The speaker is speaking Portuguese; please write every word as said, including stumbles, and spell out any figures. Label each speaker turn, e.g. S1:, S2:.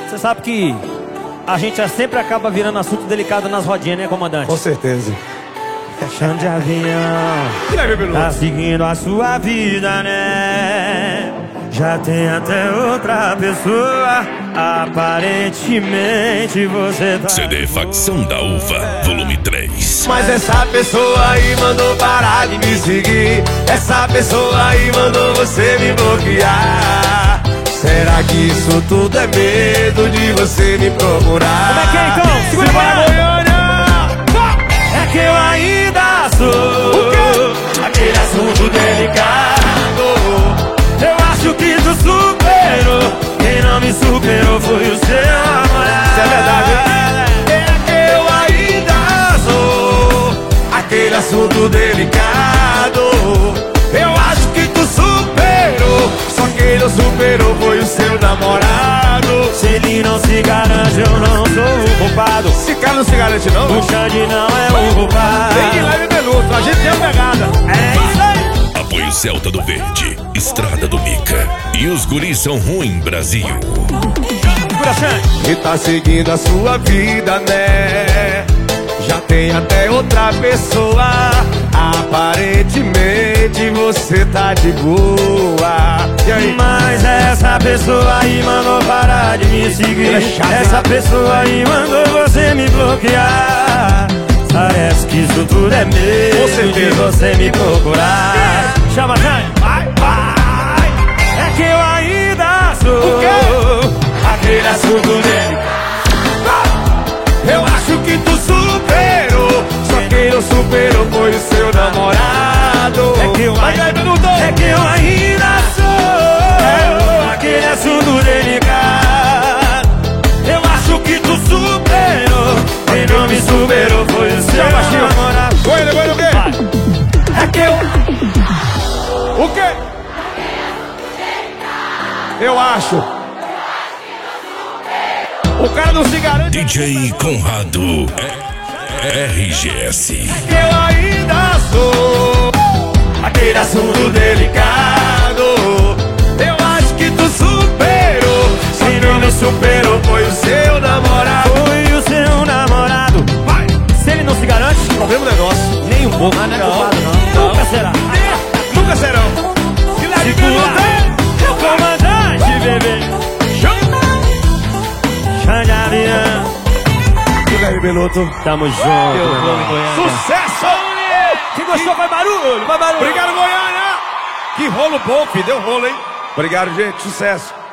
S1: Você sabe que a gente sempre acaba virando assunto delicado nas rodinhas, né, comandante?
S2: Com certeza.
S1: Chão de avião, tá seguindo a sua vida, né? Já tem até outra pessoa, aparentemente você tá...
S3: C D Facção da Uva, volume três.
S2: Mas essa pessoa aí mandou parar de me seguir. Essa pessoa aí mandou você me bloquear. Será que isso tudo é medo de você me procurar?
S1: Como é que é então? Segura a Goiânia! É que eu ainda sou aquele assunto delicado. Eu acho que tu superou. Quem não me superou foi o seu namorado.
S2: Isso é verdade, hein? É que eu ainda sou aquele assunto delicado. Eu acho que tu superou. Só quem não superou foi o seu namorado.
S1: Se ele não se garante, eu não sou o culpado.
S2: Esse cara não se garante não?
S1: O Xande não é o culpado.
S2: Tem que leve Beluto, a gente tem a pegada.
S1: É isso aí.
S3: Apoio Celta do Verde, Estrada do Mica. E os guris são ruim, Brasil.
S1: Segura, Xande.
S2: E tá seguindo a sua vida, né? Já tem até outra pessoa. Aparentemente você tá de boa. E aí?
S1: Mas essa pessoa aí mandou parar de me seguir.
S2: É chato,
S1: essa
S2: né?
S1: pessoa aí mandou você me bloquear. Parece que isso tudo é medo de você me procurar. Chama, Xande.
S2: Vai, vai.
S1: É que eu ainda sou
S2: O quê?
S1: aquele assunto dele.
S2: Eu acho que tu superou. Só quem não superou foi o seu namorado.
S1: É que eu
S2: Vai, vai, Beluto.
S1: É que eu ainda sou aquele assunto delicado. Eu acho que tu superou. Quem não me superou foi o seu namorado.
S2: Goiânia, Goiânia, o quê?
S1: É que eu...
S2: O quê? Eu acho. O cara não se garante.
S3: D J Conrado, R G S.
S2: Eu ainda sou
S1: Aquele assunto
S2: delicado. Eu acho que tu superou. Só quem não superou foi o seu namorado.
S1: foi o seu namorado.
S2: Vai.
S1: Se ele não se garante,
S2: É o mesmo negócio.
S1: nem um pouco. Mas não é culpado, não. Nunca será.
S2: Nunca serão. Se lá de
S1: Segura o comandante, bebê. Xande Avião.
S2: Guilherme Beluto.
S1: Tamo junto, meu irmão.
S2: Sucesso!
S1: Quem gostou, vai barulho, vai barulho.
S2: Obrigado, Goiânia! Que rolo bom, filho. Deu rolo, hein? Obrigado, gente. Sucesso.